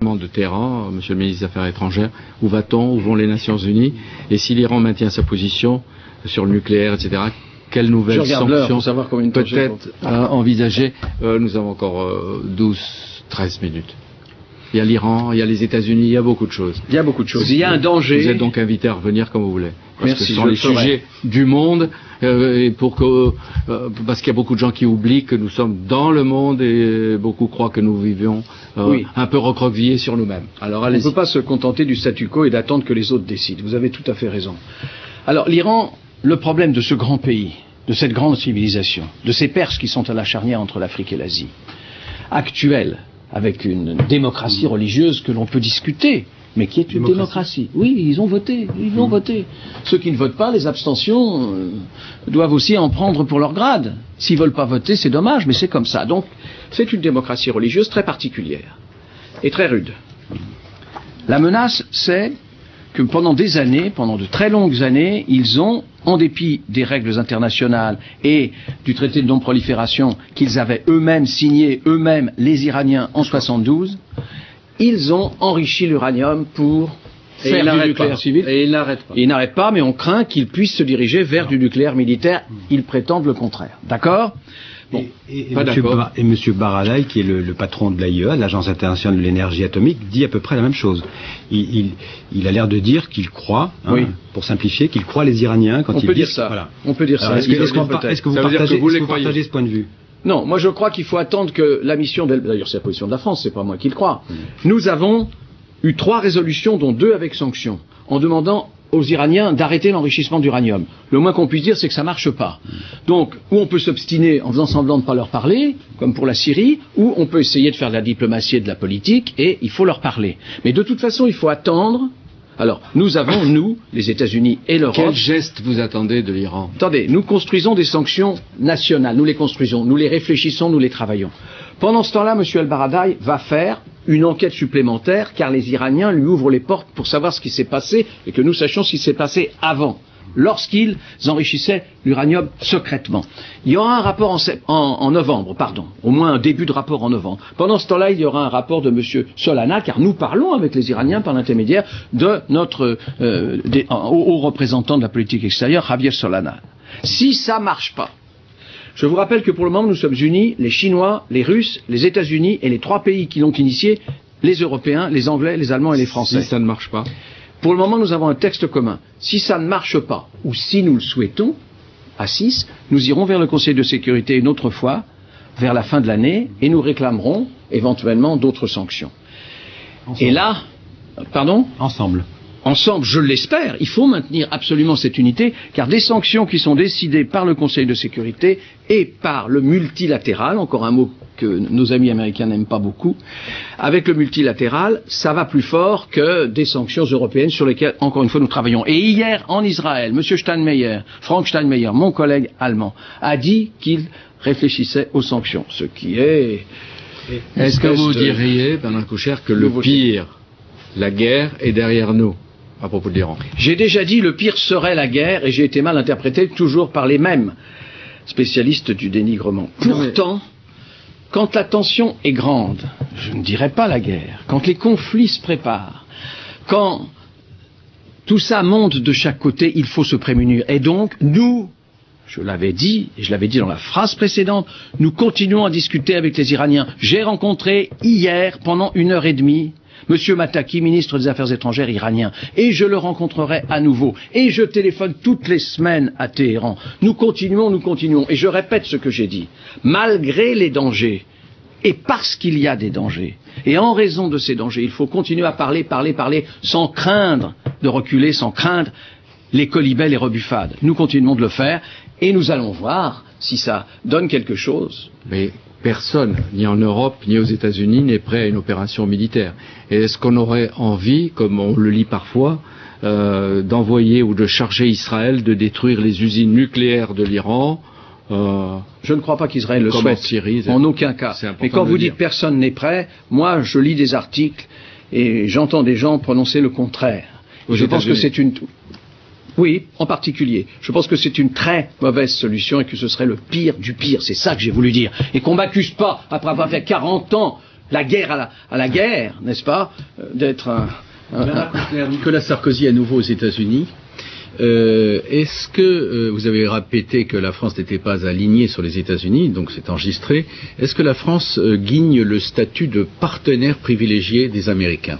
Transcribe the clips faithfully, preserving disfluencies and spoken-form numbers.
de Téhéran, Monsieur le ministre des Affaires étrangères, où va-t-on, où vont les Nations Unies, et si l'Iran maintient sa position sur le nucléaire, et cetera, quelles nouvelles sanctions peut-être à envisager? euh, Nous avons encore euh, douze treize minutes. Il y a l'Iran, il y a les États-Unis, il y a beaucoup de choses. Il y a beaucoup de choses. Il y a un danger. Vous êtes donc invité à revenir quand vous voulez. Parce Merci, que ce sont les sujets du monde, euh, et pour que, euh, parce qu'il y a beaucoup de gens qui oublient que nous sommes dans le monde et beaucoup croient que nous vivions euh, oui. un peu recroquevillés sur nous-mêmes. Alors allez-y. On ne peut pas se contenter du statu quo et d'attendre que les autres décident. Vous avez tout à fait raison. Alors l'Iran, le problème de ce grand pays, de cette grande civilisation, de ces Perses qui sont à la charnière entre l'Afrique et l'Asie, actuelle, avec une démocratie religieuse que l'on peut discuter, mais qui est une démocratie. démocratie. Oui, ils ont voté, ils ont mmh. voté. Ceux qui ne votent pas, les abstentions, euh, doivent aussi en prendre pour leur grade. S'ils ne veulent pas voter, c'est dommage, mais c'est comme ça. Donc, c'est une démocratie religieuse très particulière et très rude. La menace, c'est que pendant des années, pendant de très longues années, ils ont, en dépit des règles internationales et du traité de non-prolifération qu'ils avaient eux-mêmes signé, eux-mêmes, les Iraniens, en soixante-douze, ils ont enrichi l'uranium pour et faire du nucléaire pas. civil. Et ils n'arrêtent pas. Ils n'arrêtent pas, mais on craint qu'ils puissent se diriger vers non. du nucléaire militaire. Ils prétendent le contraire. D'accord ? Bon, et, et, monsieur Bar et M. Baradei, qui est le, le patron de l'A I E A, l'Agence internationale de l'énergie atomique, dit à peu près la même chose. Il, il, il a l'air de dire qu'il croit, hein, oui. pour simplifier, qu'il croit les Iraniens quand on ils peut disent... Dire ça. Voilà. On peut dire ça. Est-ce que, est qu est que vous, partagez, que vous, est vous partagez ce point de vue? Non, moi je crois qu'il faut attendre que la mission... D'ailleurs c'est la position de la France, c'est pas moi qui le crois. Mmh. Nous avons eu trois résolutions, dont deux avec sanctions, en demandant aux Iraniens d'arrêter l'enrichissement d'uranium. Le moins qu'on puisse dire, c'est que ça marche pas. Donc, ou on peut s'obstiner en faisant semblant de ne pas leur parler, comme pour la Syrie, ou on peut essayer de faire de la diplomatie et de la politique, et il faut leur parler. Mais de toute façon, il faut attendre. Alors, nous avons, nous, les États-Unis et l'Europe... Quel geste vous attendez de l'Iran? Attendez, nous construisons des sanctions nationales, nous les construisons, nous les réfléchissons, nous les travaillons. Pendant ce temps-là, M. El-Baradei va faire une enquête supplémentaire, car les Iraniens lui ouvrent les portes pour savoir ce qui s'est passé, et que nous sachions ce qui s'est passé avant, lorsqu'ils enrichissaient l'uranium secrètement. Il y aura un rapport en, en, en novembre, pardon, au moins un début de rapport en novembre. Pendant ce temps-là, il y aura un rapport de M. Solana, car nous parlons avec les Iraniens par l'intermédiaire de notre euh, des, haut représentant de la politique extérieure, Javier Solana. Si ça ne marche pas, je vous rappelle que pour le moment, nous sommes unis, les Chinois, les Russes, les États-Unis et les trois pays qui l'ont initié, les Européens, les Anglais, les Allemands et les Français. Si ça ne marche pas. Pour le moment, nous avons un texte commun. Si ça ne marche pas, ou si nous le souhaitons, à six, nous irons vers le Conseil de sécurité une autre fois, vers la fin de l'année, et nous réclamerons éventuellement d'autres sanctions. Ensemble. Et là, pardon ? Ensemble. Ensemble, je l'espère, il faut maintenir absolument cette unité, car des sanctions qui sont décidées par le Conseil de sécurité et par le multilatéral, encore un mot que nos amis américains n'aiment pas beaucoup, avec le multilatéral, ça va plus fort que des sanctions européennes sur lesquelles, encore une fois, nous travaillons. Et hier, en Israël, M. Steinmeier, Frank Steinmeier, mon collègue allemand, a dit qu'il réfléchissait aux sanctions, ce qui est... Est-ce que vous diriez, Bernard Kouchner, que le pire, la guerre, est derrière nous ? À propos de l'Iran. J'ai déjà dit le pire serait la guerre, et j'ai été mal interprété toujours par les mêmes spécialistes du dénigrement. Pourtant, quand la tension est grande, je ne dirais pas la guerre, quand les conflits se préparent, quand tout ça monte de chaque côté, il faut se prémunir. Et donc, nous, je l'avais dit, et je l'avais dit dans la phrase précédente, nous continuons à discuter avec les Iraniens. J'ai rencontré hier, pendant une heure et demie, Monsieur Mataki, ministre des Affaires étrangères iranien, et je le rencontrerai à nouveau. Et je téléphone toutes les semaines à Téhéran. Nous continuons, nous continuons. Et je répète ce que j'ai dit. Malgré les dangers, et parce qu'il y a des dangers, et en raison de ces dangers, il faut continuer à parler, parler, parler, sans craindre de reculer, sans craindre les colibets, les rebuffades. Nous continuons de le faire, et nous allons voir si ça donne quelque chose. Mais personne, ni en Europe, ni aux États-Unis, n'est prêt à une opération militaire. Et est-ce qu'on aurait envie, comme on le lit parfois, euh, d'envoyer ou de charger Israël de détruire les usines nucléaires de l'Iran euh, Je ne crois pas qu'Israël le souhaite, en, Syrie, en aucun cas. Mais quand vous dites personne n'est prêt, moi je lis des articles et j'entends des gens prononcer le contraire. Je pense que c'est une... Oui, en particulier. Je pense que c'est une très mauvaise solution et que ce serait le pire du pire. C'est ça que j'ai voulu dire. Et qu'on m'accuse pas, après avoir fait quarante ans la guerre à la, à la guerre, n'est-ce pas, euh, d'être un, un, un... Nicolas Sarkozy à nouveau aux États-Unis. Euh, est-ce que euh, vous avez répété que la France n'était pas alignée sur les États-Unis, donc c'est enregistré. Est-ce que la France euh, guigne le statut de partenaire privilégié des Américains?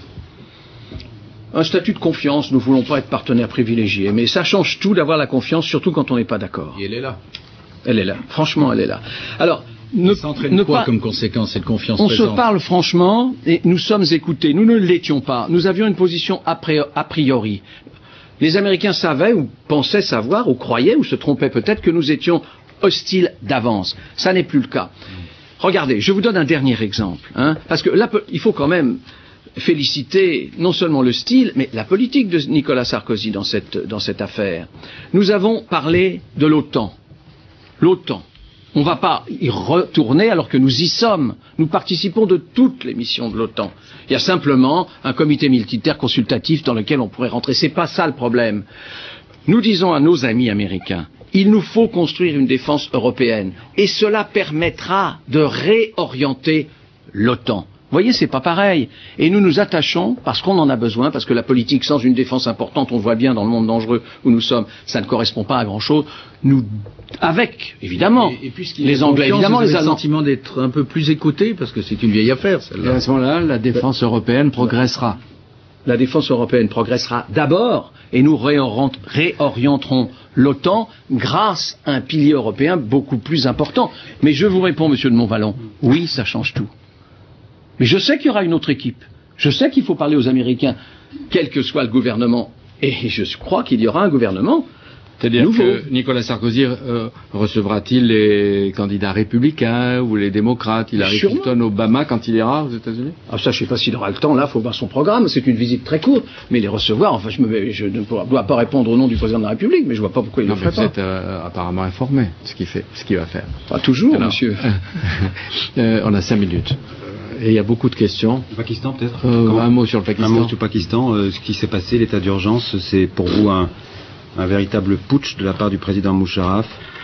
Un statut de confiance, nous ne voulons pas être partenaire privilégié, mais ça change tout d'avoir la confiance, surtout quand on n'est pas d'accord. Et elle est là. Elle est là, franchement elle est là. Alors, ne, ça entraîne ne quoi pas, comme conséquence, cette confiance on présente? se parle franchement, et nous sommes écoutés, nous ne l'étions pas, nous avions une position a priori. Les Américains savaient, ou pensaient savoir, ou croyaient, ou se trompaient peut-être que nous étions hostiles d'avance. Ça n'est plus le cas. Regardez, je vous donne un dernier exemple, hein, parce que là, il faut quand même féliciter non seulement le style, mais la politique de Nicolas Sarkozy dans cette, dans cette affaire. Nous avons parlé de l'OTAN. L'OTAN. On ne va pas y retourner alors que nous y sommes. Nous participons de toutes les missions de l'OTAN. Il y a simplement un comité militaire consultatif dans lequel on pourrait rentrer. C'est pas ça le problème. Nous disons à nos amis américains, il nous faut construire une défense européenne. Et cela permettra de réorienter l'OTAN. Vous voyez, c'est pas pareil. Et nous nous attachons, parce qu'on en a besoin, parce que la politique sans une défense importante, on le voit bien dans le monde dangereux où nous sommes, ça ne correspond pas à grand-chose. Nous, avec, évidemment, et, et les Anglais, évidemment, les Allemands. Le sentiment d'être un peu plus écoutés, parce que c'est une vieille affaire, celle-là. Et à ce moment-là, la défense européenne progressera. La défense européenne progressera d'abord, et nous réorienterons l'OTAN grâce à un pilier européen beaucoup plus important. Mais je vous réponds, monsieur de Montvalon, oui, ça change tout. Mais je sais qu'il y aura une autre équipe. Je sais qu'il faut parler aux Américains, quel que soit le gouvernement. Et je crois qu'il y aura un gouvernement. C'est-à-dire que Nicolas Sarkozy euh, recevra-t-il les candidats républicains ou les démocrates, Hillary Clinton, Obama, quand il ira aux États-Unis? Ah, ça, je ne sais pas s'il aura le temps. Là, il faut voir son programme. C'est une visite très courte. Mais les recevoir, enfin, je, me, je ne dois pas répondre au nom du président de la République, mais je ne vois pas pourquoi il non, le ferait vous pas. Vous êtes euh, apparemment informé de ce qu'il fait, ce qu'il va faire. Pas toujours, alors, monsieur. euh, on a cinq minutes. Et il y a beaucoup de questions. Le Pakistan, peut-être euh, Un mot sur le Pakistan. Un mot sur le Pakistan. Euh, ce qui s'est passé, l'état d'urgence, c'est pour vous un, un véritable putsch de la part du président Musharraf.